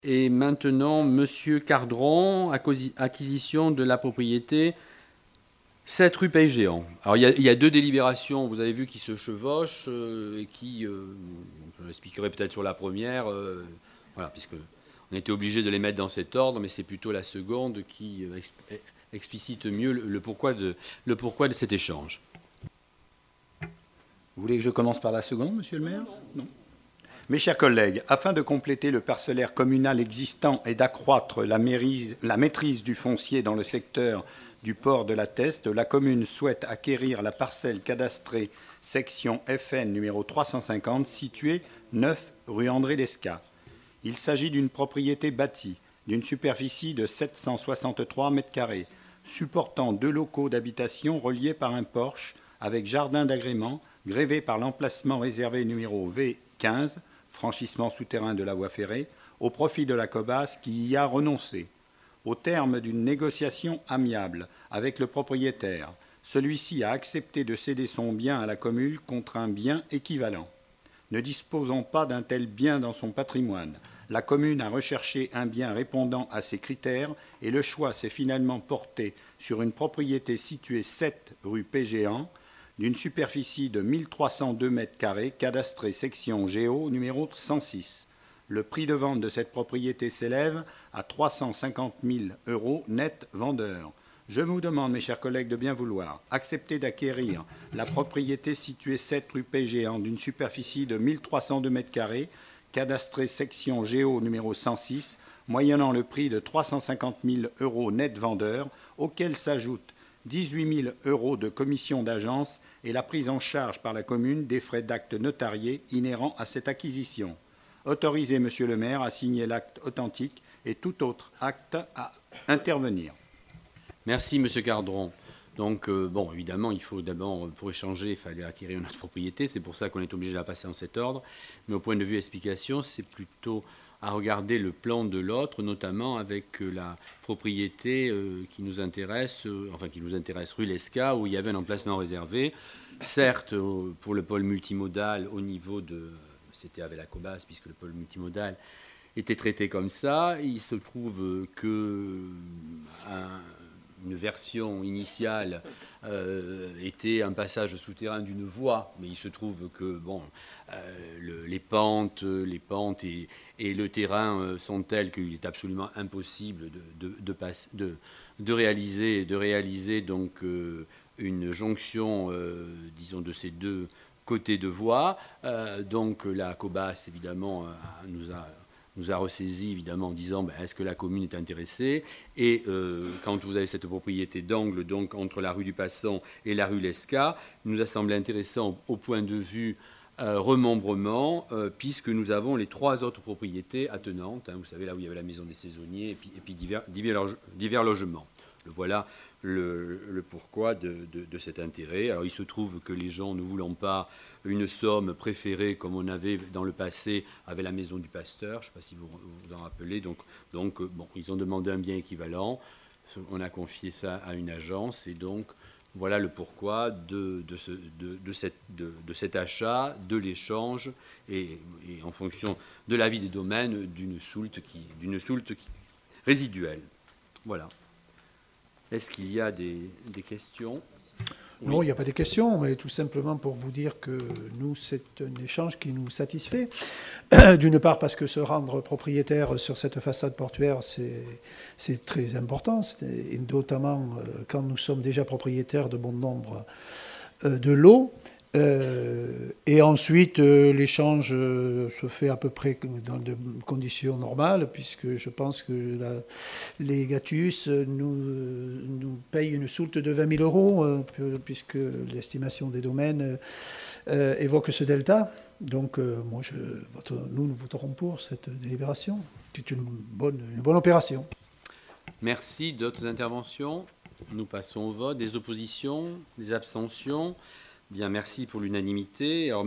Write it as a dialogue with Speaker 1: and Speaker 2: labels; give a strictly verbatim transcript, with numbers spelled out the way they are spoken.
Speaker 1: Et maintenant, Monsieur Cardron, acquisition de la propriété sept rue Pays Géant. Alors, il y, a, il y a deux délibérations, vous avez vu, qui se chevauchent euh, et qui, euh, je l'expliquerai peut-être sur la première, euh, voilà, puisque on était obligé de les mettre dans cet ordre, mais c'est plutôt la seconde qui euh, exp- explicite mieux le, le, pourquoi de, le pourquoi de cet échange.
Speaker 2: Vous voulez que je commence par la seconde, monsieur le maire? Non. Mes chers collègues, afin de compléter le parcellaire communal existant et d'accroître la, la maîtrise du foncier dans le secteur du port de la Teste, la commune souhaite acquérir la parcelle cadastrée section F N numéro trois cent cinquante située neuf rue André Descas. Il s'agit d'une propriété bâtie d'une superficie de sept cent soixante-trois mètres carrés, supportant deux locaux d'habitation reliés par un porche avec jardin d'agrément grévé par l'emplacement réservé numéro V quinze, franchissement souterrain de la voie ferrée, au profit de la Cobas qui y a renoncé. Au terme d'une négociation amiable avec le propriétaire, celui-ci a accepté de céder son bien à la commune contre un bien équivalent. Ne disposant pas d'un tel bien dans son patrimoine, la commune a recherché un bien répondant à ces critères et le choix s'est finalement porté sur une propriété située sept rue Pégéant, d'une superficie de mille trois cent deux mètres carrés, cadastrée section Géo numéro cent six. Le prix de vente de cette propriété s'élève à trois cent cinquante mille euros net vendeur. Je vous demande, mes chers collègues, de bien vouloir accepter d'acquérir la propriété située sept rue Pégéant d'une superficie de mille trois cent deux mètres carrés, cadastrée section Géo numéro cent six, moyennant le prix de trois cent cinquante mille euros net vendeur, auquel s'ajoute dix-huit mille euros de commission d'agence et la prise en charge par la commune des frais d'actes notariés inhérents à cette acquisition. Autorisez, monsieur le maire, à signer l'acte authentique et tout autre acte à intervenir.
Speaker 1: Merci, monsieur Cardron. Donc, euh, bon, évidemment, il faut d'abord, pour échanger, il fallait acquérir notre propriété. C'est pour ça qu'on est obligé de la passer en cet ordre. Mais au point de vue explication, c'est plutôt à regarder le plan de l'autre, notamment avec la propriété euh, qui nous intéresse, euh, enfin qui nous intéresse rue Lescas, où il y avait un emplacement réservé. Certes, euh, pour le pôle multimodal, au niveau de... C'était avec la Cobas, puisque le pôle multimodal était traité comme ça. Il se trouve que un, une version initiale euh, était un passage souterrain d'une voie, mais il se trouve que bon, euh, le, les pentes, les pentes et, et le terrain sont tels qu'il est absolument impossible de, de, de, passe, de, de réaliser, de réaliser donc euh, une jonction, euh, disons, de ces deux côté de voie. Euh, donc la Cobas, évidemment, euh, nous, a, nous a ressaisi, évidemment, en disant ben, est-ce que la commune est intéressée? Et euh, quand vous avez cette propriété d'angle, donc entre la rue du Passant et la rue Lescas, il nous a semblé intéressant au, au point de vue euh, remembrement, euh, puisque nous avons les trois autres propriétés attenantes. Hein, vous savez, là où il y avait la maison des saisonniers et puis, et puis divers, divers, divers logements. Le voilà. Le, le pourquoi de, de, de cet intérêt. Alors il se trouve que les gens ne voulant pas une somme préférée comme on avait dans le passé avec la maison du pasteur, je ne sais pas si vous vous en rappelez, donc, donc bon, ils ont demandé un bien équivalent, on a confié ça à une agence et donc voilà le pourquoi de, de, ce, de, de, cette, de, de cet achat, de l'échange et, et en fonction de l'avis des domaines d'une soulte, qui, d'une soulte qui, résiduelle. Voilà. Est-ce qu'il y a des, des questions?
Speaker 3: Non, oui. Il n'y a pas de questions, mais tout simplement pour vous dire que nous, c'est un échange qui nous satisfait. D'une part, parce que se rendre propriétaire sur cette façade portuaire, c'est, c'est très important, et notamment quand nous sommes déjà propriétaires de bon nombre de lots. Euh, et ensuite, euh, l'échange euh, se fait à peu près dans de conditions normales, puisque je pense que la, les Gatus nous, nous payent une soulte de vingt mille euros, euh, puisque l'estimation des domaines euh, évoque ce delta. Donc, euh, moi, je vote, nous, nous voterons pour cette délibération. C'est une bonne, une bonne opération.
Speaker 1: Merci. D'autres interventions? Nous passons au vote. Des oppositions? Des abstentions? Bien, merci pour l'unanimité. Alors,